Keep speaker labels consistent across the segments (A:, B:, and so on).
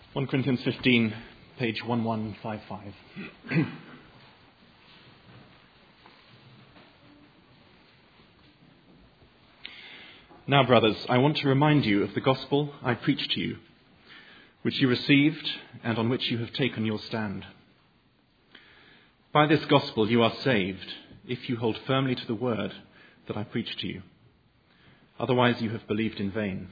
A: 1 Corinthians 15, page 1155. Now, brothers, I want to remind you of the gospel I preached to you, which you received and on which you have taken your stand. By this gospel you are saved, if you hold firmly to the word that I preached to you. Otherwise you have believed in vain.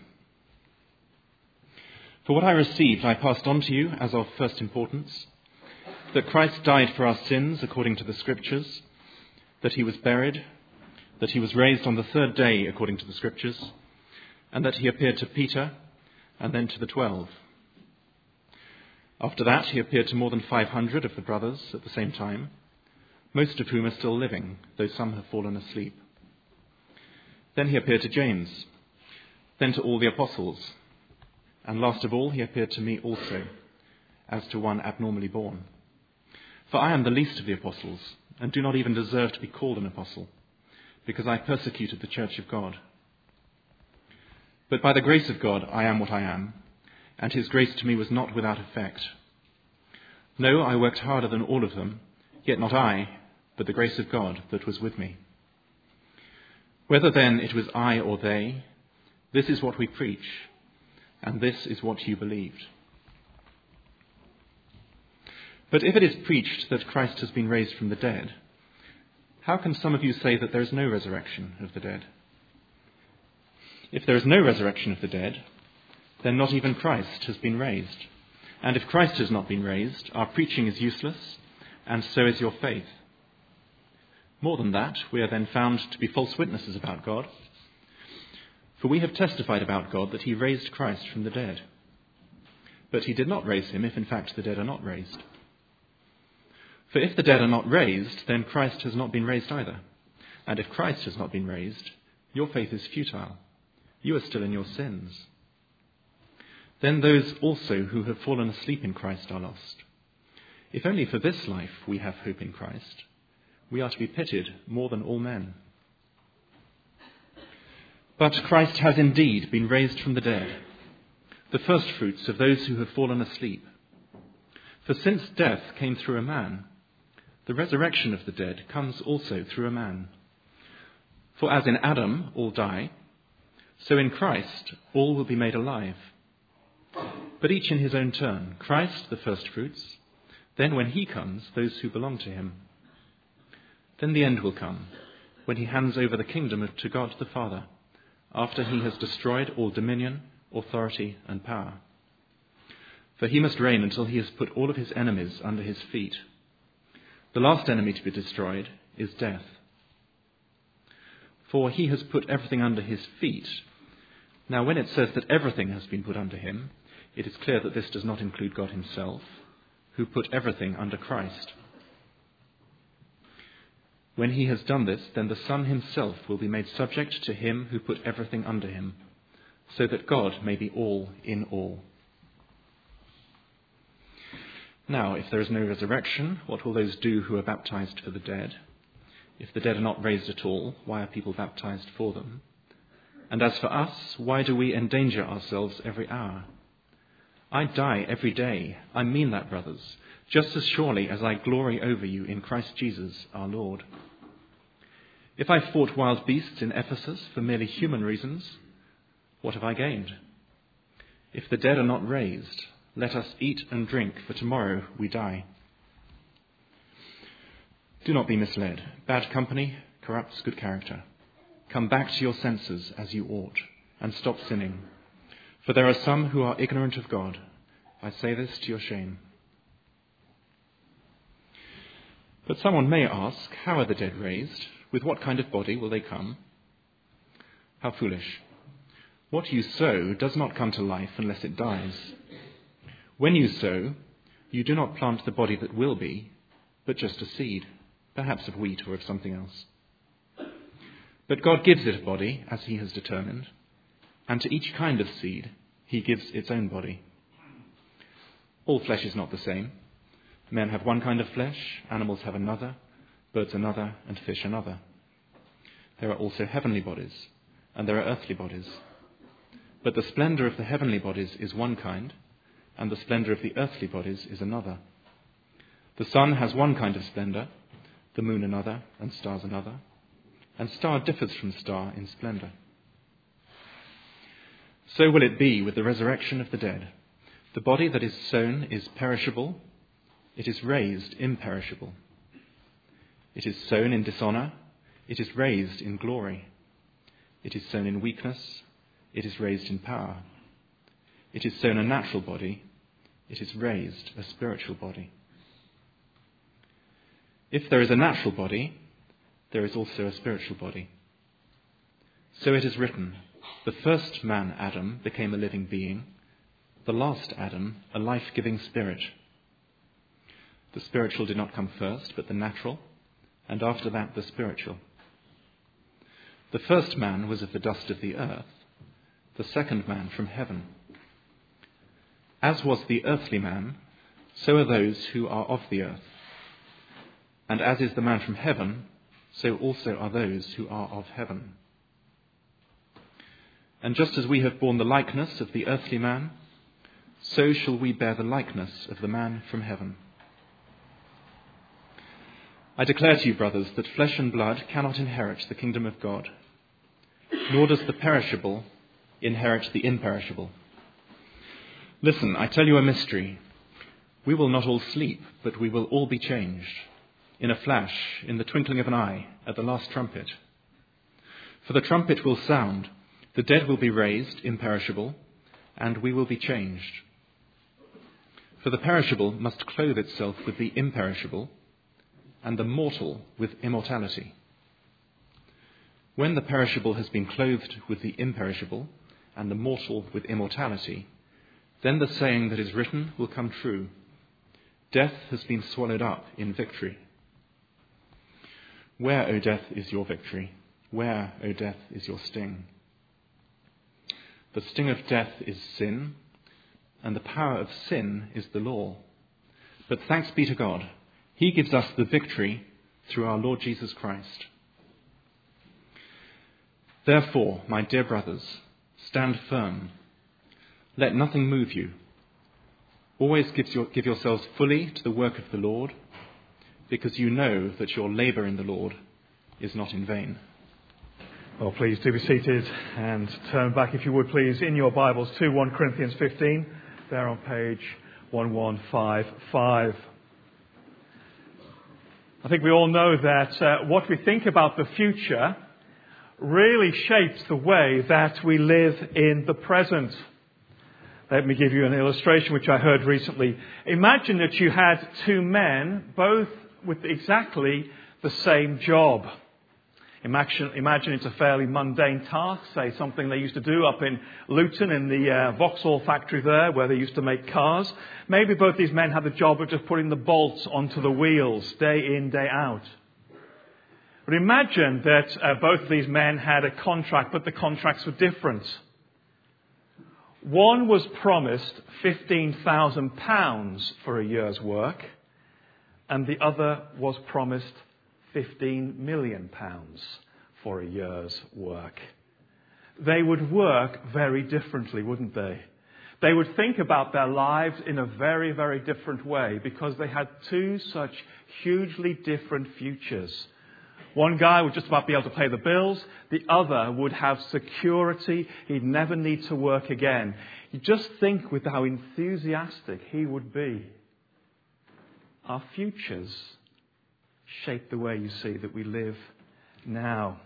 A: For what I received I passed on to you as of first importance, that Christ died for our sins according to the Scriptures, that he was buried, that he was raised on the third day according to the Scriptures, and that he appeared to Peter and then to the 12. After that he appeared to more than 500 of the brothers at the same time, most of whom are still living, though some have fallen asleep. Then he appeared to James, then to all the apostles, and last of all he appeared to me also, as to one abnormally born. For I am the least of the apostles, and do not even deserve to be called an apostle, because I persecuted the church of God. But by the grace of God I am what I am, and his grace to me was not without effect. No, I worked harder than all of them, yet not I, but the grace of God that was with me. Whether then it was I or they, this is what we preach, and this is what you believed. But if it is preached that Christ has been raised from the dead, how can some of you say that there is no resurrection of the dead? If there is no resurrection of the dead, then not even Christ has been raised. And if Christ has not been raised, our preaching is useless, and so is your faith. More than that, we are then found to be false witnesses about God. For we have testified about God that he raised Christ from the dead. But he did not raise him if in fact the dead are not raised. For if the dead are not raised, then Christ has not been raised either. And if Christ has not been raised, your faith is futile. You are still in your sins. Then those also who have fallen asleep in Christ are lost. If only for this life we have hope in Christ, we are to be pitied more than all men. But Christ has indeed been raised from the dead, the firstfruits of those who have fallen asleep. For since death came through a man, the resurrection of the dead comes also through a man. For as in Adam all die, so in Christ all will be made alive. But each in his own turn, Christ the firstfruits, then when he comes, those who belong to him. Then the end will come, when he hands over the kingdom to God the Father, after he has destroyed all dominion, authority, and power. For he must reign until he has put all of his enemies under his feet. The last enemy to be destroyed is death. For he has put everything under his feet. Now when it says that everything has been put under him, it is clear that this does not include God himself, who put everything under Christ. When he has done this, then the Son himself will be made subject to him who put everything under him, so that God may be all in all. Now, if there is no resurrection, what will those do who are baptized for the dead? If the dead are not raised at all, why are people baptized for them? And as for us, why do we endanger ourselves every hour? I die every day. I mean that, brothers, just as surely as I glory over you in Christ Jesus our Lord. If I fought wild beasts in Ephesus for merely human reasons, what have I gained? If the dead are not raised, let us eat and drink, for tomorrow we die. Do not be misled. Bad company corrupts good character. Come back to your senses as you ought, and stop sinning. For there are some who are ignorant of God. I say this to your shame. But someone may ask, how are the dead raised? With what kind of body will they come? How foolish. What you sow does not come to life unless it dies. When you sow, you do not plant the body that will be, but just a seed, perhaps of wheat or of something else. But God gives it a body as he has determined, and to each kind of seed he gives its own body. All flesh is not the same. Men have one kind of flesh, animals have another, birds another, and fish another. There are also heavenly bodies, and there are earthly bodies. But the splendor of the heavenly bodies is one kind, and the splendour of the earthly bodies is another. The sun has one kind of splendour, the moon another, and stars another, and star differs from star in splendour. So will it be with the resurrection of the dead. The body that is sown is perishable, it is raised imperishable. It is sown in dishonour, it is raised in glory. It is sown in weakness, it is raised in power. It is sown a natural body, it is raised a spiritual body. If there is a natural body, there is also a spiritual body. So it is written, the first man, Adam, became a living being, the last Adam, a life-giving spirit. The spiritual did not come first, but the natural, and after that the spiritual. The first man was of the dust of the earth, the second man from heaven. As was the earthly man, so are those who are of the earth. And as is the man from heaven, so also are those who are of heaven. And just as we have borne the likeness of the earthly man, so shall we bear the likeness of the man from heaven. I declare to you, brothers, that flesh and blood cannot inherit the kingdom of God, nor does the perishable inherit the imperishable. Listen, I tell you a mystery. We will not all sleep, but we will all be changed. In a flash, in the twinkling of an eye, at the last trumpet. For the trumpet will sound, the dead will be raised, imperishable, and we will be changed. For the perishable must clothe itself with the imperishable, and the mortal with immortality. When the perishable has been clothed with the imperishable, and the mortal with immortality, then the saying that is written will come true. Death has been swallowed up in victory. Where, O death, is your victory? Where, O death, is your sting? The sting of death is sin, and the power of sin is the law. But thanks be to God, He gives us the victory through our Lord Jesus Christ. Therefore, my dear brothers, stand firm. Let nothing move you. Always give yourselves fully to the work of the Lord, because you know that your labour in the Lord is not in vain.
B: Well, please do be seated and turn back, if you would please, in your Bibles to 1 Corinthians 15, there on page 1155. I think we all know that what we think about the future really shapes the way that we live in the present. Let me give you an illustration which I heard recently. Imagine that you had two men, both with exactly the same job. Imagine it's a fairly mundane task, say something they used to do up in Luton in the Vauxhall factory there where they used to make cars. Maybe both these men had the job of just putting the bolts onto the wheels day in, day out. But imagine that both of these men had a contract, but the contracts were different. One was promised £15,000 for a year's work, and the other was promised £15 million for a year's work. They would work very differently, wouldn't they? They would think about their lives in a very, very different way because they had two such hugely different futures. One guy would just about be able to pay the bills. The other would have security. He'd never need to work again. You just think with how enthusiastic he would be. Our futures shape the way you see that we live now.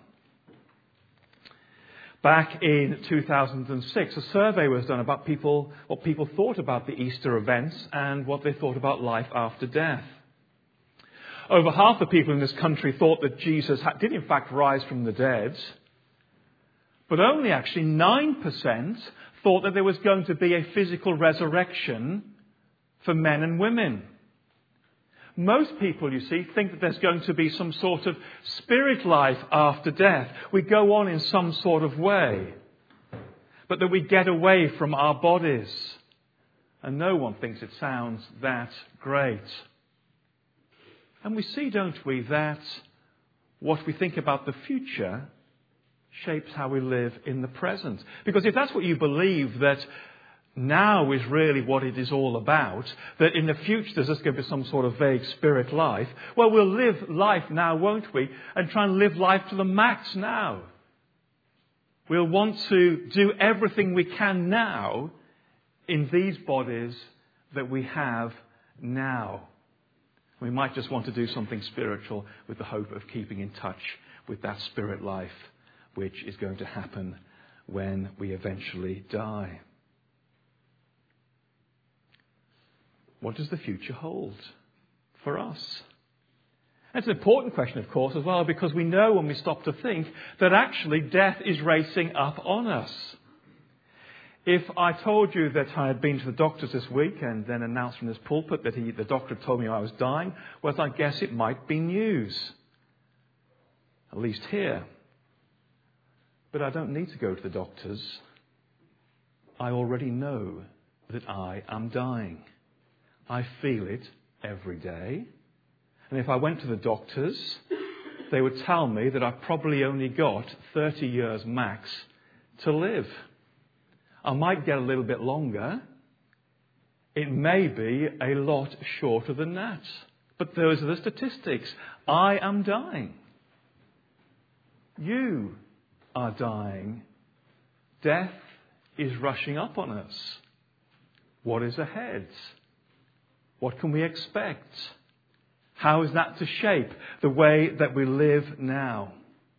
B: Back in 2006, a survey was done about what people thought about the Easter events and what they thought about life after death. Over half the people in this country thought that Jesus did in fact rise from the dead, but only actually 9% thought that there was going to be a physical resurrection for men and women. Most people, you see, think that there's going to be some sort of spirit life after death. We go on in some sort of way, but that we get away from our bodies. And no one thinks it sounds that great. And we see, don't we, that what we think about the future shapes how we live in the present. Because if that's what you believe, that now is really what it is all about, that in the future there's just going to be some sort of vague spirit life. Well, we'll live life now, won't we? And try and live life to the max now. We'll want to do everything we can now in these bodies that we have now. We might just want to do something spiritual with the hope of keeping in touch with that spirit life, which is going to happen when we eventually die. What does the future hold for us? That's an important question, of course, as well, because we know when we stop to think that actually death is racing up on us. If I told you that I had been to the doctors this week and then announced from this pulpit that the doctor told me I was dying, well, I guess it might be news. At least here. But I don't need to go to the doctors. I already know that I am dying. I feel it every day. And if I went to the doctors, they would tell me that I've probably only got 30 years max to live. I might get a little bit longer. It may be a lot shorter than that. But those are the statistics. I am dying. You are dying. Death is rushing up on us. What is ahead? What can we expect? How is that to shape the way that we live now?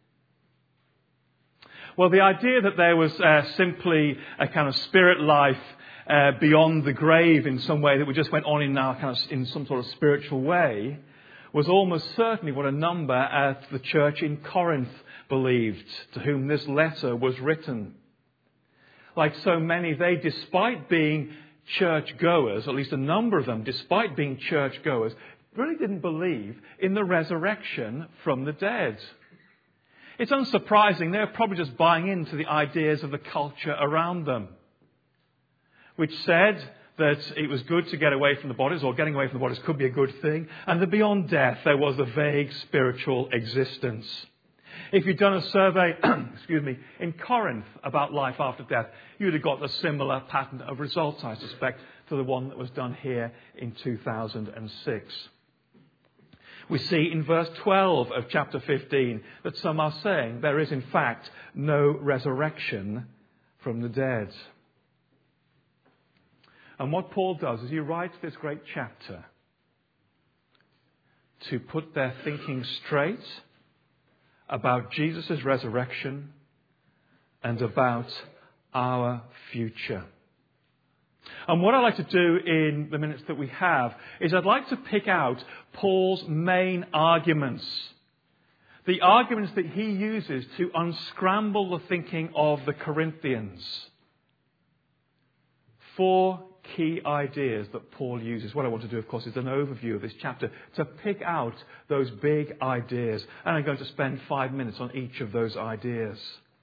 B: Well, the idea that there was simply a kind of spirit life beyond the grave in some way that we just went on in some sort of spiritual way was almost certainly what a number at the church in Corinth believed, to whom this letter was written. Like so many, they, despite being church-goers, at least a number of them, despite being church-goers, really didn't believe in the resurrection from the dead. It's unsurprising. They're probably just buying into the ideas of the culture around them, which said that it was good to get away from the bodies, or getting away from the bodies could be a good thing, and that beyond death there was a vague spiritual existence. If you'd done a survey, in Corinth about life after death, you'd have got a similar pattern of results, I suspect, to the one that was done here in 2006. We see in verse 12 of chapter 15 that some are saying there is in fact no resurrection from the dead. And what Paul does is he writes this great chapter to put their thinking straight about Jesus' resurrection and about our future. And what I'd like to do in the minutes that we have is I'd like to pick out Paul's main arguments. The arguments that he uses to unscramble the thinking of the Corinthians. 4 key ideas that Paul uses. What I want to do, of course, is an overview of this chapter to pick out those big ideas. And I'm going to spend 5 minutes on each of those ideas.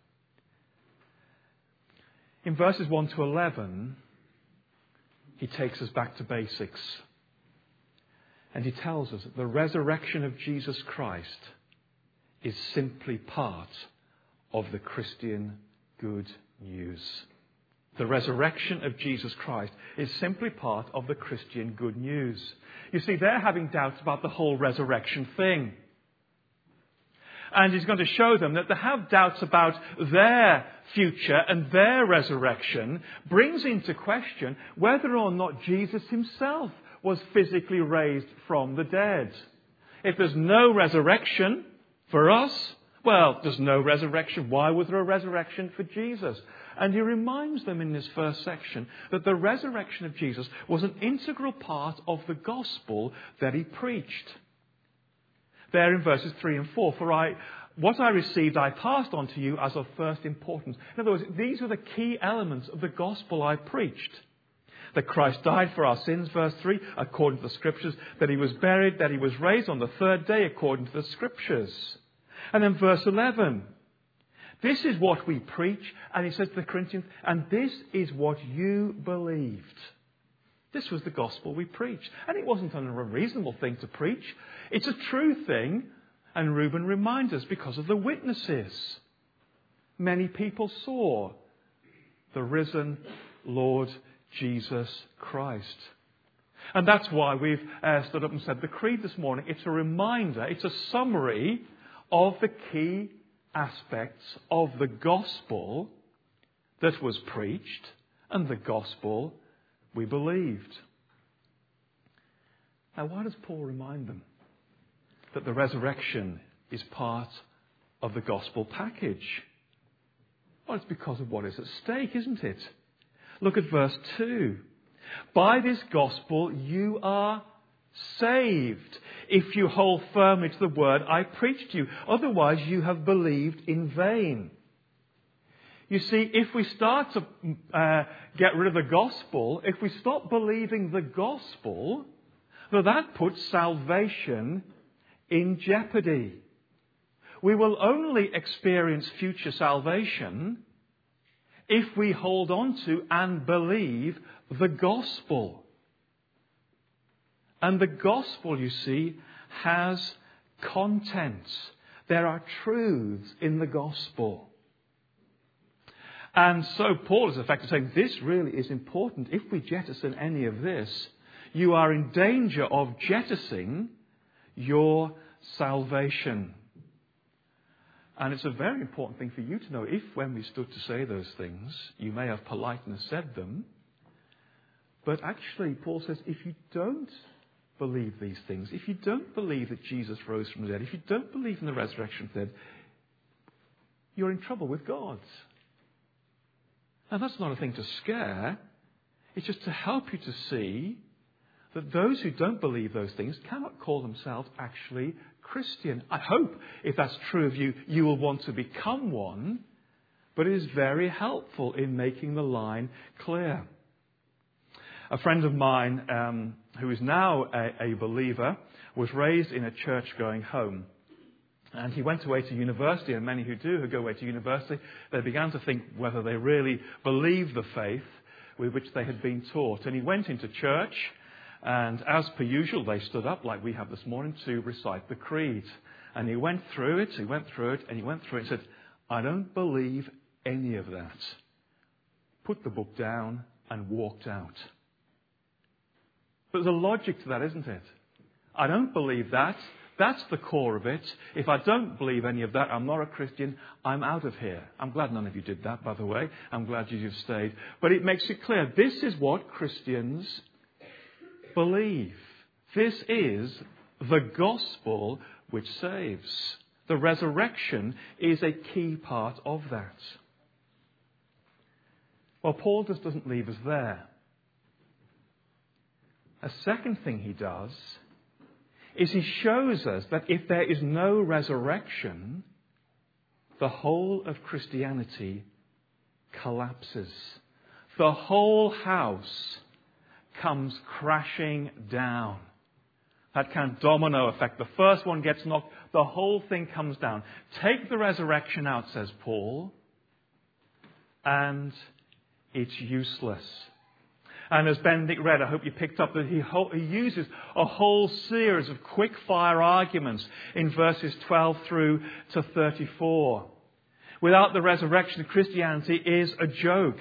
B: In verses 1 to 11, he takes us back to basics. And he tells us that the resurrection of Jesus Christ is simply part of the Christian good news. The resurrection of Jesus Christ is simply part of the Christian good news. You see, they're having doubts about the whole resurrection thing. And he's going to show them that to have doubts about their future and their resurrection brings into question whether or not Jesus himself was physically raised from the dead. If there's no resurrection for us, well, there's no resurrection. Why was there a resurrection for Jesus? And he reminds them in this first section that the resurrection of Jesus was an integral part of the gospel that he preached. There in verses 3 and 4, what I received I passed on to you as of first importance. In other words, these are the key elements of the gospel I preached. That Christ died for our sins, verse 3, according to the Scriptures. That he was buried, that he was raised on the third day, according to the Scriptures. And then verse 11. This is what we preach, and he says to the Corinthians, and this is what you believed. This was the gospel we preached. And it wasn't an unreasonable thing to preach. It's a true thing. And Reuben reminds us because of the witnesses. Many people saw the risen Lord Jesus Christ. And that's why we've stood up and said the creed this morning. It's a reminder, it's a summary of the key aspects of the gospel that was preached and the gospel we believed. Now, why does Paul remind them that the resurrection is part of the gospel package? Well, it's because of what is at stake, isn't it? Look at verse 2. By this gospel you are saved, if you hold firmly to the word I preached to you. Otherwise you have believed in vain. You see, if we start to get rid of the gospel, if we stop believing the gospel, well, that puts salvation in jeopardy. We will only experience future salvation if we hold on to and believe the gospel. And the gospel, you see, has contents. There are truths in the gospel. And so Paul is effectively saying this really is important. If we jettison any of this, you are in danger of jettisoning your salvation. And it's a very important thing for you to know. If when we stood to say those things, you may have politeness said them, but actually Paul says if you don't believe these things, if you don't believe that Jesus rose from the dead, if you don't believe in the resurrection of the dead, you're in trouble with God. And that's not a thing to scare. It's just to help you to see that those who don't believe those things cannot call themselves actually Christian. I hope, if that's true of you, you will want to become one. But it is very helpful in making the line clear. A friend of mine, who is now a believer, was raised in a church-going home. And he went away to university, and many who go away to university, they began to think whether they really believed the faith with which they had been taught. And he went into church, and as per usual, they stood up, like we have this morning, to recite the creed. And he went through it, and said, I don't believe any of that. Put the book down and walked out. But there's a logic to that, isn't it? I don't believe that. That's the core of it. If I don't believe any of that, I'm not a Christian. I'm out of here. I'm glad none of you did that, by the way. I'm glad you've stayed. But it makes it clear. This is what Christians believe. This is the gospel which saves. The resurrection is a key part of that. Well, Paul just doesn't leave us there. A second thing he does is he shows us that if there is no resurrection, the whole of Christianity collapses. The whole house comes crashing down. That kind of domino effect. The first one gets knocked, the whole thing comes down. Take the resurrection out, says Paul, and it's useless. And as Benedict read, I hope you picked up that he uses a whole series of quick-fire arguments in verses 12 through to 34. Without the resurrection, Christianity is a joke.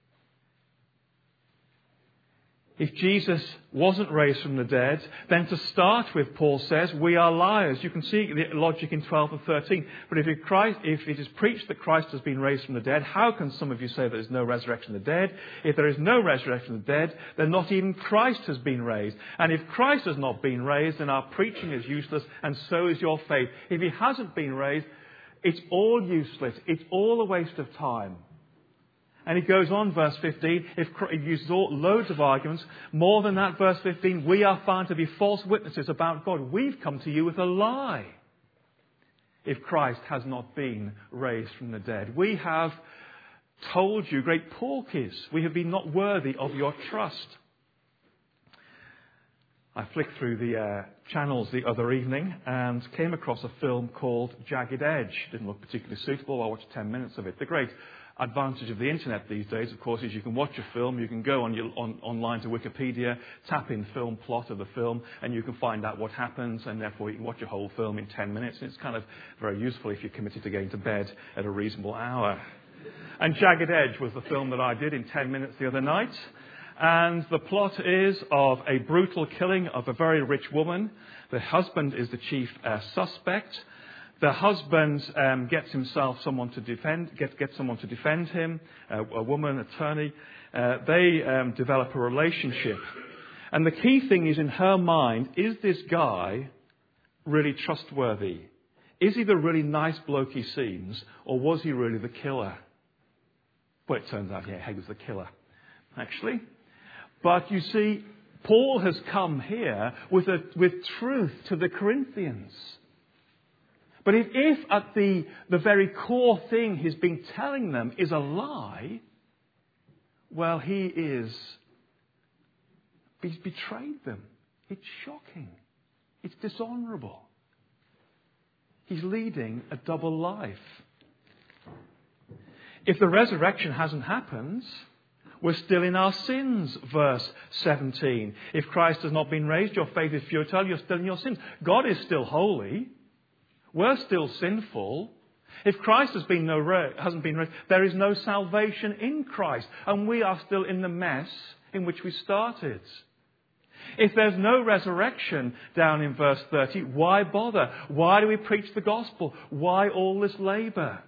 B: If Jesus wasn't raised from the dead, then to start with, Paul says, we are liars. You can see the logic in 12 and 13. But if it is preached that Christ has been raised from the dead, how can some of you say there is no resurrection of the dead? If there is no resurrection of the dead, then not even Christ has been raised. And if Christ has not been raised, then our preaching is useless, and so is your faith. If he hasn't been raised, it's all useless. It's all a waste of time. And he goes on, verse 15, he uses loads of arguments. More than that, verse 15, we are found to be false witnesses about God. We've come to you with a lie if Christ has not been raised from the dead. We have told you great porkies. We have been not worthy of your trust. I flicked through the channels the other evening and came across a film called Jagged Edge. Didn't look particularly suitable. I watched 10 minutes of it. The great advantage of the internet these days, of course, is you can watch a film, you can go online to Wikipedia, tap in film plot of the film, and you can find out what happens, and therefore you can watch a whole film in 10 minutes. And it's kind of very useful if you're committed to getting to bed at a reasonable hour. And Jagged Edge was the film that I did in 10 minutes the other night. And the plot is of a brutal killing of a very rich woman. The husband is the chief suspect. The husband gets himself someone to defend, gets someone to defend him, a woman, attorney. They develop a relationship. And the key thing is, in her mind, is this guy really trustworthy? Is he the really nice bloke he seems, or was he really the killer? Well, it turns out, yeah, he was the killer, actually. But you see, Paul has come here with truth to the Corinthians. But if at the very core thing he's been telling them is a lie, well, he's betrayed them. It's shocking. It's dishonourable. He's leading a double life. If the resurrection hasn't happened, we're still in our sins, verse 17. If Christ has not been raised, your faith is futile, you're still in your sins. God is still holy. We're still sinful. If Christ hasn't been raised, there is no salvation in Christ. And we are still in the mess in which we started. If there's no resurrection down in verse 30, why bother? Why do we preach the gospel? Why all this labour?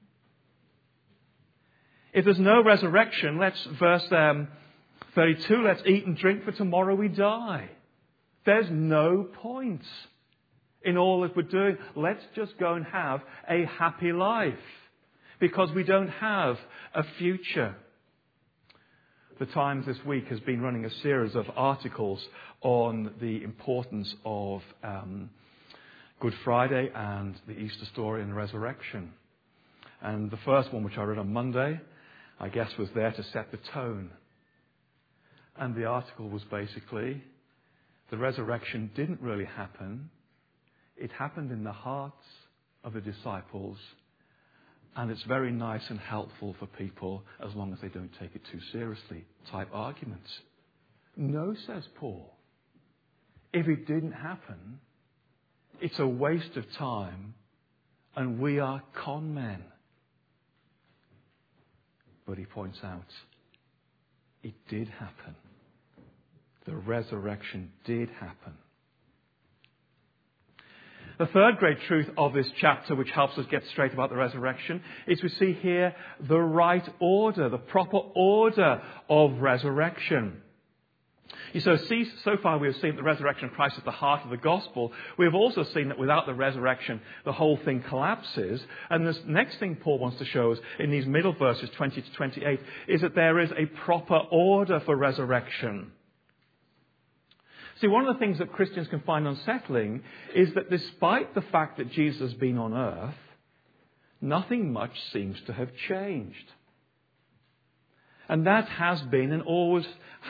B: If there's no resurrection, verse 32, let's eat and drink, for tomorrow we die. There's no point in all that we're doing. Let's just go and have a happy life, because we don't have a future. The Times this week has been running a series of articles on the importance of Good Friday and the Easter story and the resurrection. And the first one, which I read on Monday, I guess was there to set the tone. And the article was basically, the resurrection didn't really happen. It happened in the hearts of the disciples. And it's very nice and helpful for people as long as they don't take it too seriously type arguments. No, says Paul. If it didn't happen, it's a waste of time and we are con men. But he points out, it did happen. The resurrection did happen. The third great truth of this chapter, which helps us get straight about the resurrection, is we see here the right order, the proper order of resurrection. So far we have seen that the resurrection of Christ is the heart of the gospel. We have also seen that without the resurrection, the whole thing collapses. And this next thing Paul wants to show us in these middle verses, 20 to 28, is that there is a proper order for resurrection. See, one of the things that Christians can find unsettling is that despite the fact that Jesus has been on earth, nothing much seems to have changed. And that has been and always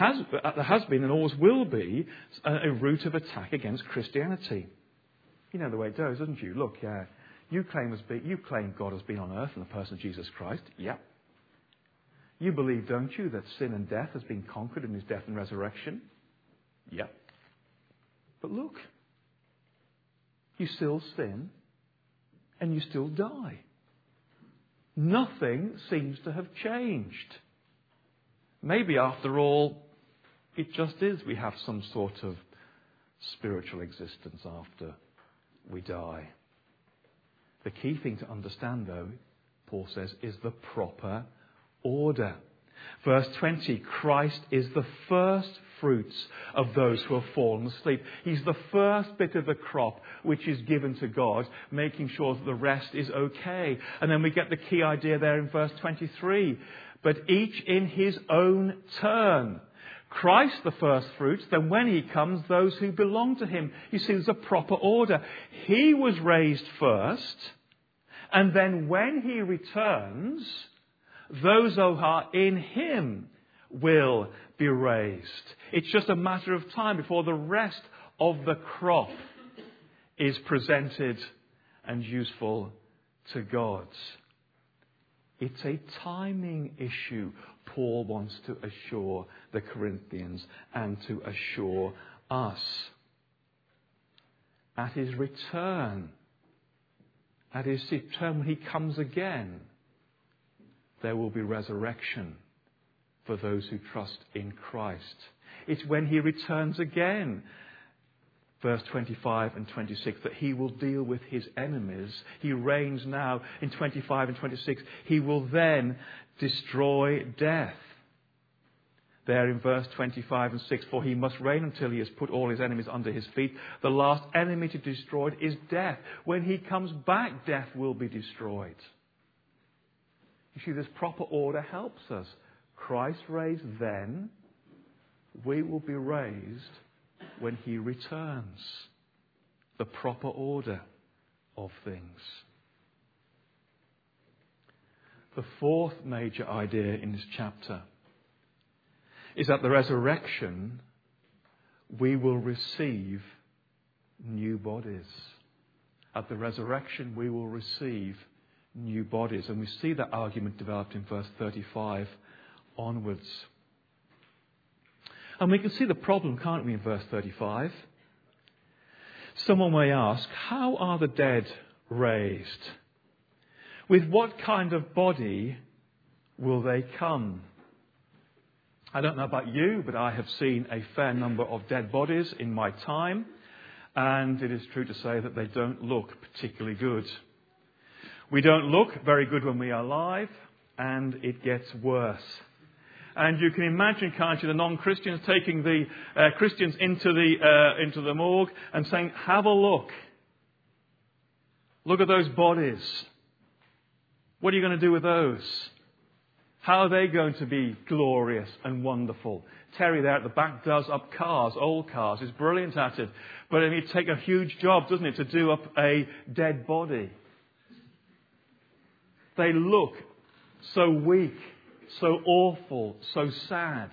B: will be a route of attack against Christianity. You know the way it goes, doesn't you? Look, you claim God has been on earth in the person of Jesus Christ. Yep. You believe, don't you, that sin and death has been conquered in his death and resurrection? Yep. But look, you still sin and you still die. Nothing seems to have changed. Maybe after all, it just is we have some sort of spiritual existence after we die. The key thing to understand, though, Paul says, is the proper order. Verse 20, Christ is the first fruits of those who have fallen asleep. He's the first bit of the crop which is given to God, making sure that the rest is okay. And then we get the key idea there in verse 23. But each in his own turn. Christ the first fruits, then when he comes, those who belong to him. You see, there's a proper order. He was raised first, and then when he returns, those who are in him will be raised. It's just a matter of time before the rest of the crop is presented and useful to God. It's a timing issue Paul wants to assure the Corinthians and to assure us. At his return, when he comes again, there will be resurrection. for those who trust in Christ. It's when he returns again, verse 25 and 26, that he will deal with his enemies. He reigns now in 25 and 26. He will then destroy death. There in verse 25 and 6, for he must reign until he has put all his enemies under his feet. The last enemy to be destroyed is death. When he comes back, death will be destroyed. You see, this proper order helps us. Christ raised then, we will be raised when he returns. The proper order of things. The fourth major idea in this chapter is that the resurrection, we will receive new bodies. At the resurrection, we will receive new bodies. And we see that argument developed in verse 35 onwards. And we can see the problem, can't we, in verse 35? Someone may ask, how are the dead raised? With what kind of body will they come? I don't know about you, but I have seen a fair number of dead bodies in my time, and it is true to say that they don't look particularly good. We don't look very good when we are alive, and it gets worse. And you can imagine, can't you, the non-Christians taking the Christians into the morgue and saying, have a look. Look at those bodies. What are you going to do with those? How are they going to be glorious and wonderful? Terry there at the back does up cars, old cars. He's brilliant at it. But it takes a huge job, doesn't it, to do up a dead body. They look so weak, so awful, so sad.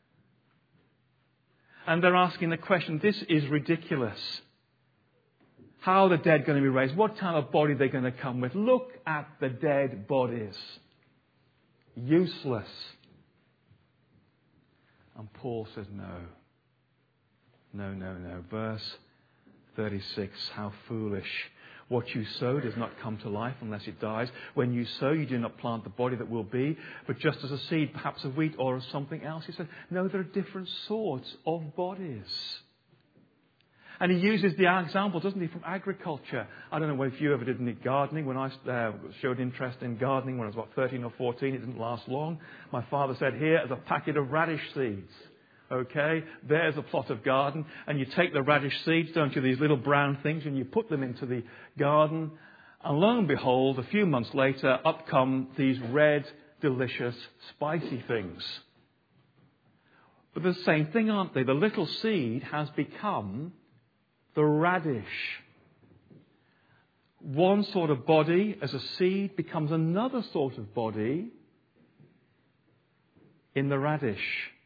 B: And they're asking the question, this is ridiculous. How are the dead going to be raised? What kind of body are they going to come with? Look at the dead bodies. Useless. And Paul says no. No. Verse 36, how foolish. What you sow does not come to life unless it dies. When you sow, you do not plant the body that will be, but just as a seed, perhaps of wheat or of something else. He said, no, there are different sorts of bodies. And he uses the example, doesn't he, from agriculture. I don't know if you ever did any gardening. When I showed interest in gardening when I was about 13 or 14, it didn't last long. My father said, here is a packet of radish seeds. Okay, there's a plot of garden. And you take the radish seeds, don't you, these little brown things, and you put them into the garden. And lo and behold, a few months later, up come these red, delicious, spicy things. But they're the same thing, aren't they? The little seed has become the radish. One sort of body as a seed becomes another sort of body in the radish.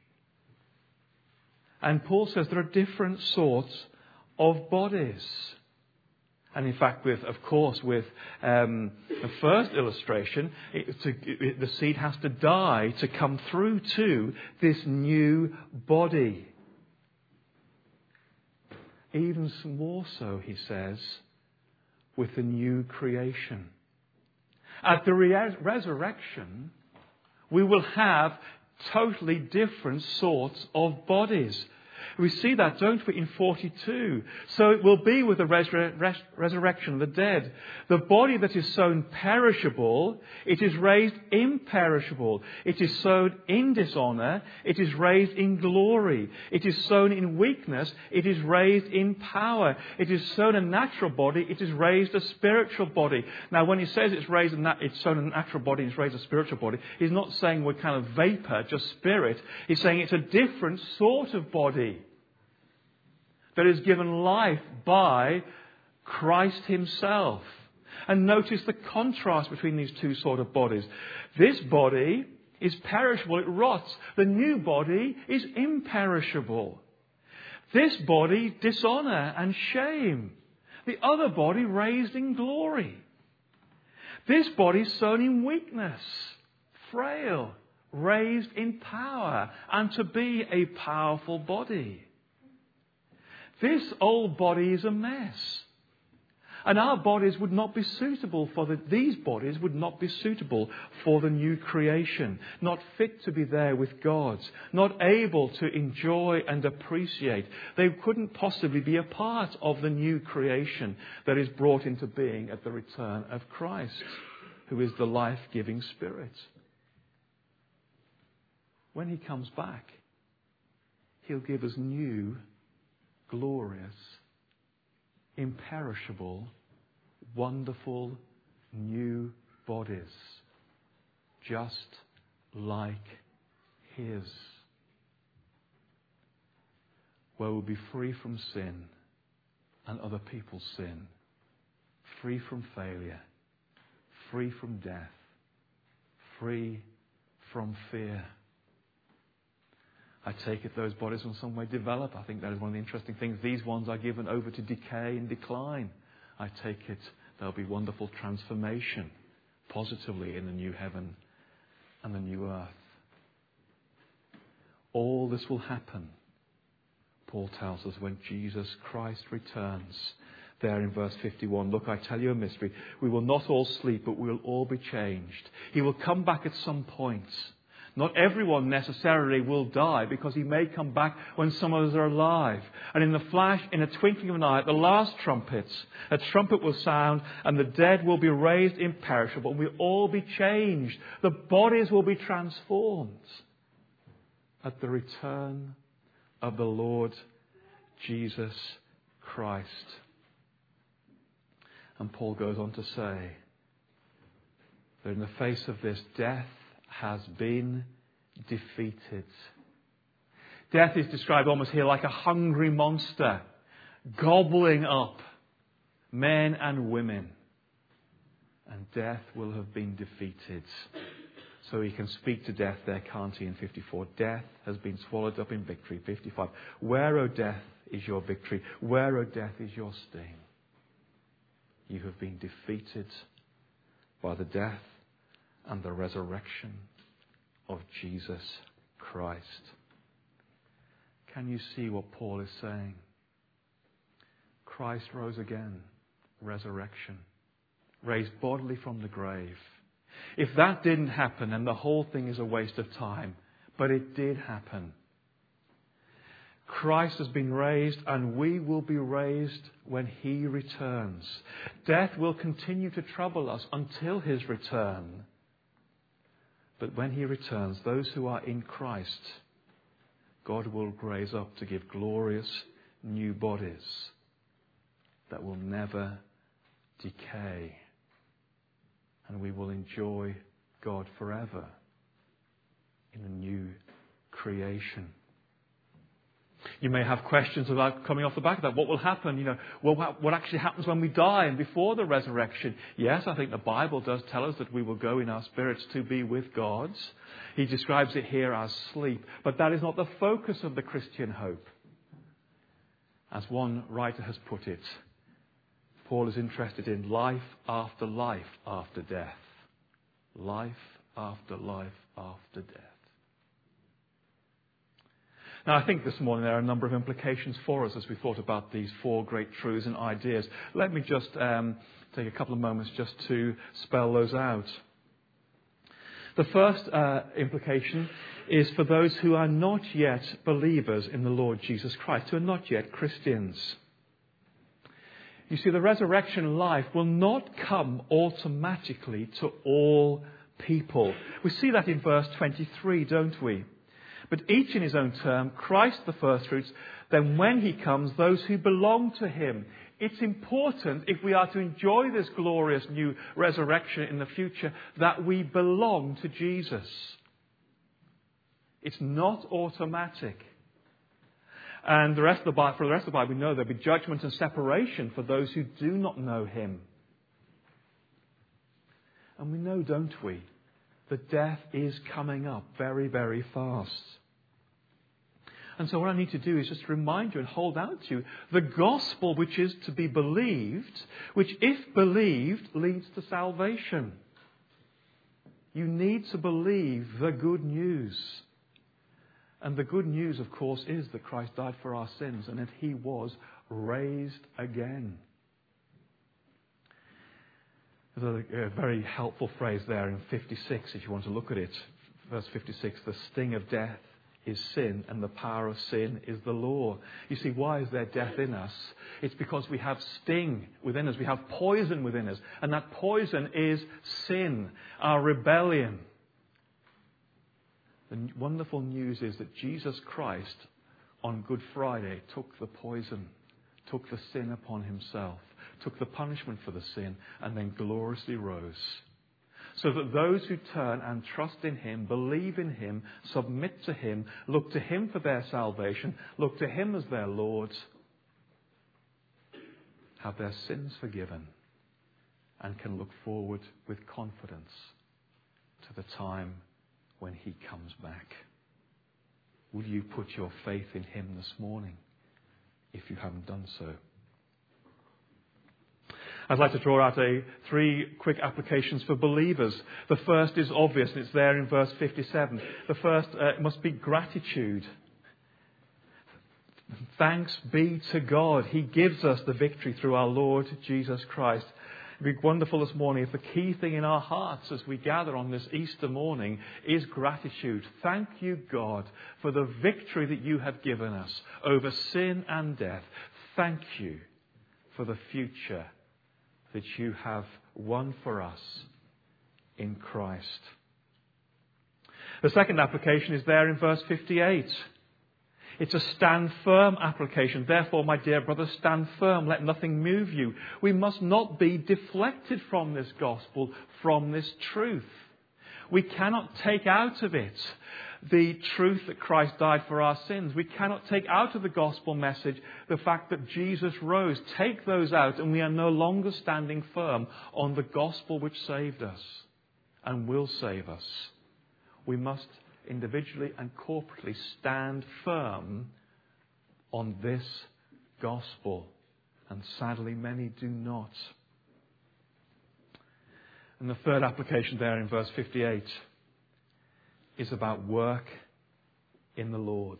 B: And Paul says there are different sorts of bodies. And in fact, with the first illustration, the seed has to die to come through to this new body. Even more so, he says, with the new creation. At the resurrection, we will have totally different sorts of bodies. We see that, don't we, in 42. So it will be with the resurrection of the dead. The body that is sown perishable, it is raised imperishable. It is sown in dishonour, it is raised in glory. It is sown in weakness, it is raised in power. It is sown a natural body, it is raised a spiritual body. Now, when he says it's sown a natural body, it's raised a spiritual body, he's not saying we're kind of vapour, just spirit. He's saying it's a different sort of body that is given life by Christ himself. And notice the contrast between these two sort of bodies. This body is perishable, it rots. The new body is imperishable. This body, dishonour and shame. The other body raised in glory. This body sown in weakness, frail, raised in power, and to be a powerful body. This old body is a mess. And our bodies would not be suitable these bodies would not be suitable for the new creation, not fit to be there with God, not able to enjoy and appreciate. They couldn't possibly be a part of the new creation that is brought into being at the return of Christ, who is the life-giving Spirit. When he comes back, he'll give us new, glorious, imperishable, wonderful, new bodies, just like his, where we'll be free from sin and other people's sin, free from failure, free from death, free from fear. I take it those bodies will some way develop. I think that is one of the interesting things. These ones are given over to decay and decline. I take it there'll be wonderful transformation positively in the new heaven and the new earth. All this will happen, Paul tells us, when Jesus Christ returns. There in verse 51, look, I tell you a mystery. We will not all sleep, but we will all be changed. He will come back at some point. Not everyone necessarily will die, because he may come back when some of us are alive. And in the flash, in a twinkling of an eye, at the last trumpet, a trumpet will sound and the dead will be raised imperishable and we'll all be changed. The bodies will be transformed at the return of the Lord Jesus Christ. And Paul goes on to say that in the face of this, death has been defeated. Death is described almost here like a hungry monster, gobbling up men and women. And death will have been defeated. So he can speak to death there, can't he, in 54. Death has been swallowed up in victory. 55. Where, O death, is your victory? Where, O death, is your sting? You have been defeated by the death and the resurrection of Jesus Christ. Can you see what Paul is saying? Christ rose again, resurrection, raised bodily from the grave. If that didn't happen, then the whole thing is a waste of time. But it did happen. Christ has been raised, and we will be raised when he returns. Death will continue to trouble us until his return. But when he returns, those who are in Christ, God will raise up to give glorious new bodies that will never decay. And we will enjoy God forever in a new creation. You may have questions about coming off the back of that. What will happen? What actually happens when we die and before the resurrection? Yes, I think the Bible does tell us that we will go in our spirits to be with God. He describes it here as sleep. But that is not the focus of the Christian hope. As one writer has put it, Paul is interested in life after death. Life after life after death. Now, I think this morning there are a number of implications for us as we thought about these four great truths and ideas. Let me just take a couple of moments just to spell those out. The first implication is for those who are not yet believers in the Lord Jesus Christ, who are not yet Christians. You see, the resurrection life will not come automatically to all people. We see that in verse 23, don't we? But each in his own term, Christ the first fruits, then when he comes, those who belong to him. It's important, if we are to enjoy this glorious new resurrection in the future, that we belong to Jesus. It's not automatic. And for the rest of the Bible, we know there'll be judgment and separation for those who do not know him. And we know, don't we, that death is coming up very, very fast. And so what I need to do is just remind you and hold out to you the gospel which is to be believed, which if believed leads to salvation. You need to believe the good news. And the good news, of course, is that Christ died for our sins and that he was raised again. There's a very helpful phrase there in 56, if you want to look at it. Verse 56, the sting of death is sin, and the power of sin is the law. You see, why is there death in us? It's because we have sting within us. We have poison within us. And that poison is sin, our rebellion. The wonderful news is that Jesus Christ, on Good Friday, took the poison, took the sin upon himself, took the punishment for the sin, and then gloriously rose. So that those who turn and trust in him, believe in him, submit to him, look to him for their salvation, look to him as their Lord, have their sins forgiven and can look forward with confidence to the time when he comes back. Will you put your faith in him this morning if you haven't done so? I'd like to draw out three quick applications for believers. The first is obvious, and it's there in verse 57. The first must be gratitude. Thanks be to God. He gives us the victory through our Lord Jesus Christ. It'd be wonderful this morning if the key thing in our hearts as we gather on this Easter morning is gratitude. Thank you, God, for the victory that you have given us over sin and death. Thank you for the future that you have won for us in Christ. The second application is there in verse 58. It's a stand firm application. Therefore, my dear brothers, stand firm. Let nothing move you. We must not be deflected from this gospel, from this truth. We cannot take out of it the truth that Christ died for our sins. We cannot take out of the gospel message the fact that Jesus rose. Take those out and we are no longer standing firm on the gospel which saved us and will save us. We must individually and corporately stand firm on this gospel. And sadly, many do not. And the third application there in verse 58 is about work in the Lord.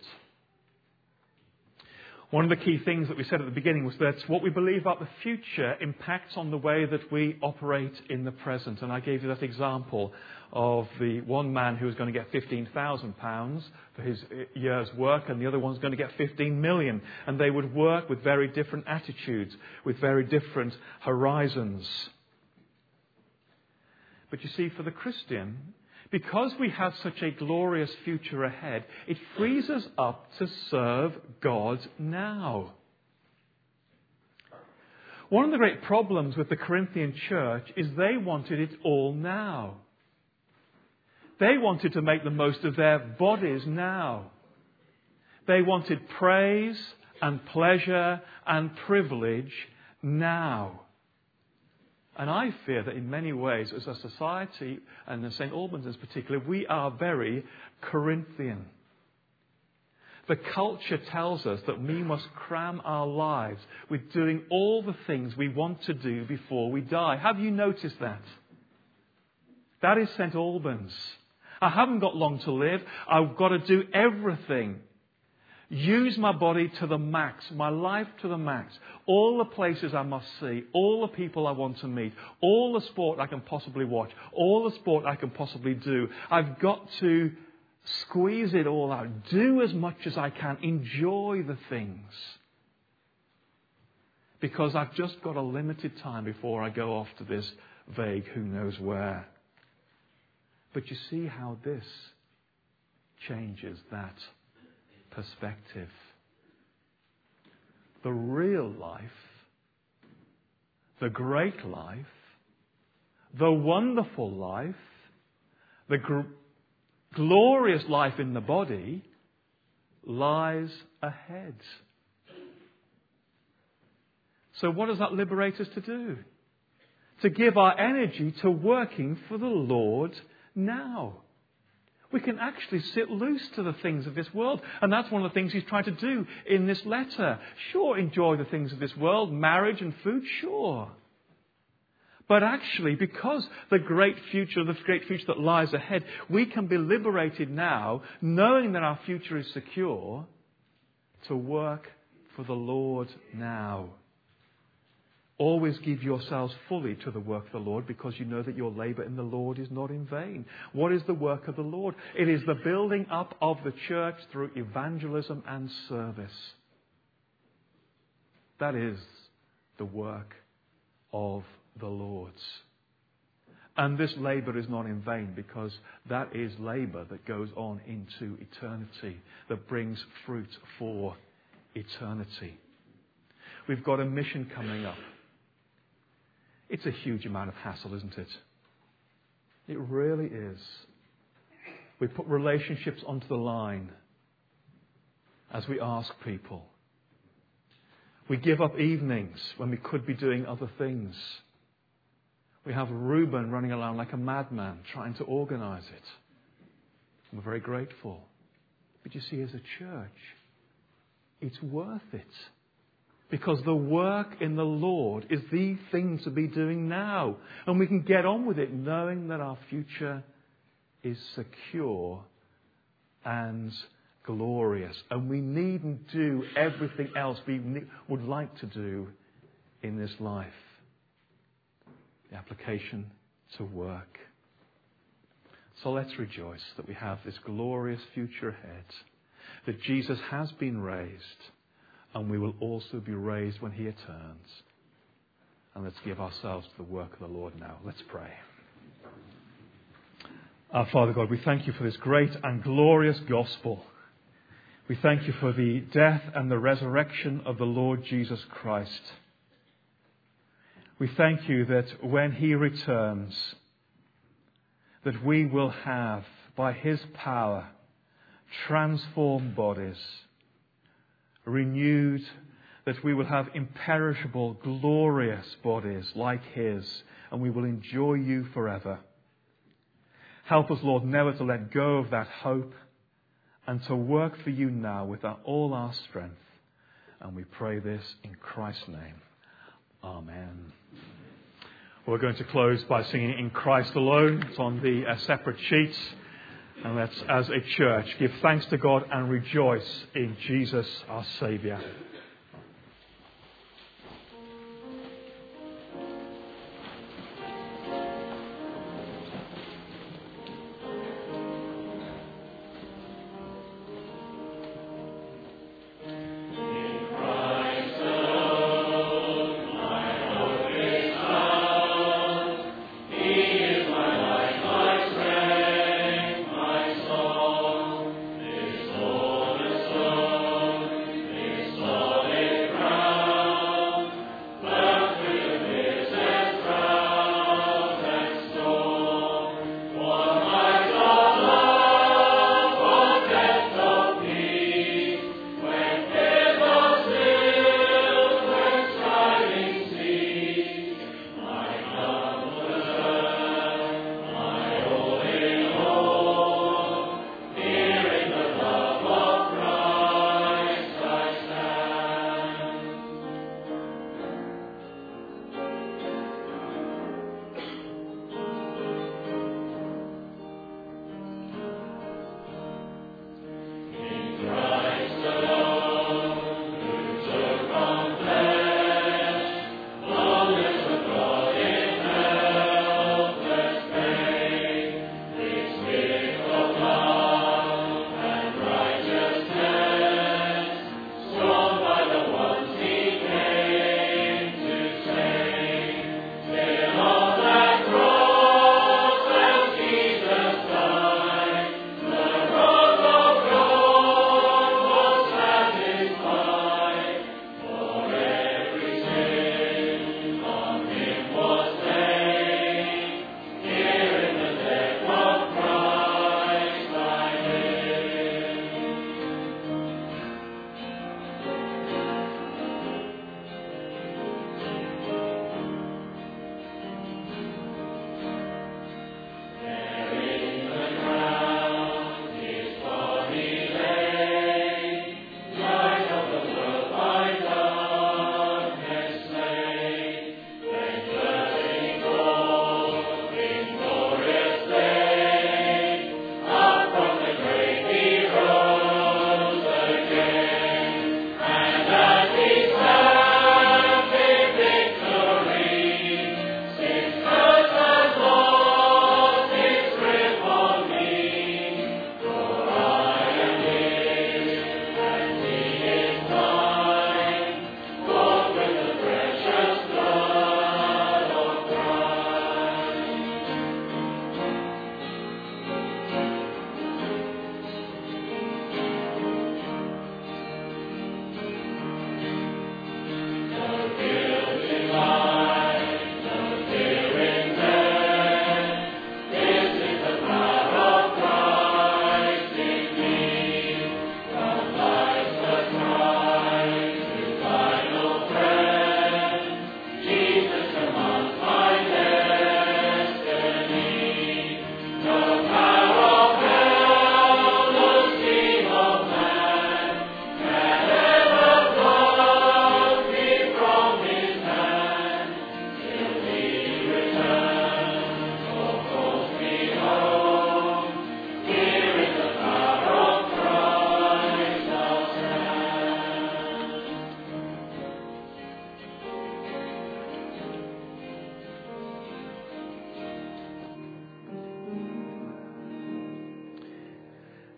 B: One of the key things that we said at the beginning was that what we believe about the future impacts on the way that we operate in the present. And I gave you that example of the one man who was going to get £15,000 for his year's work, and the other one's going to get 15 million. And they would work with very different attitudes, with very different horizons. But you see, for the Christian, because we have such a glorious future ahead, it frees us up to serve God now. One of the great problems with the Corinthian church is they wanted it all now. They wanted to make the most of their bodies now. They wanted praise and pleasure and privilege now. And I fear that in many ways, as a society, and in St. Albans in particular, we are very Corinthian. The culture tells us that we must cram our lives with doing all the things we want to do before we die. Have you noticed that? That is St. Albans. I haven't got long to live. I've got to do everything. Use my body to the max, my life to the max. All the places I must see, all the people I want to meet, all the sport I can possibly watch, all the sport I can possibly do. I've got to squeeze it all out. Do as much as I can. Enjoy the things. Because I've just got a limited time before I go off to this vague who knows where. But you see how this changes that perspective. The real life, the great life, the wonderful life, the glorious life in the body lies ahead. So what does that liberate us to do? To give our energy to working for the Lord now. We can actually sit loose to the things of this world. And that's one of the things he's trying to do in this letter. Sure, enjoy the things of this world, marriage and food, sure. But actually, because the great future that lies ahead, we can be liberated now, knowing that our future is secure, to work for the Lord now. Always give yourselves fully to the work of the Lord, because you know that your labour in the Lord is not in vain. What is the work of the Lord? It is the building up of the church through evangelism and service. That is the work of the Lord's. And this labour is not in vain, because that is labour that goes on into eternity, that brings fruit for eternity. We've got a mission coming up. It's a huge amount of hassle, isn't it? It really is. We put relationships onto the line as we ask people. We give up evenings when we could be doing other things. We have Reuben running around like a madman trying to organise it. We're very grateful. But you see, as a church, it's worth it. Because the work in the Lord is the thing to be doing now. And we can get on with it knowing that our future is secure and glorious. And we needn't do everything else we would like to do in this life. The application to work. So let's rejoice that we have this glorious future ahead. That Jesus has been raised. And we will also be raised when He returns. And let's give ourselves to the work of the Lord now. Let's pray. Our Father God, we thank You for this great and glorious gospel. We thank You for the death and the resurrection of the Lord Jesus Christ. We thank You that when He returns, that we will have, by His power, transformed bodies, renewed, that we will have imperishable, glorious bodies like His, and we will enjoy You forever. Help us, Lord, never to let go of that hope and to work for You now with all our strength. And we pray this in Christ's name. Amen. We're going to close by singing In Christ Alone. It's on the separate sheets. And let's, as a church, give thanks to God and rejoice in Jesus, our Saviour.
C: Lord.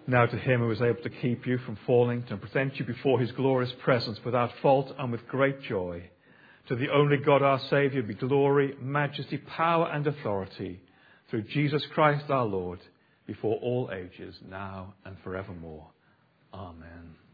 B: Now to him who is able to keep you from falling, to present you before his glorious presence without fault and with great joy, to the only God our Saviour be glory, majesty, power and authority, through Jesus Christ our Lord, before all ages, now and forevermore. Amen.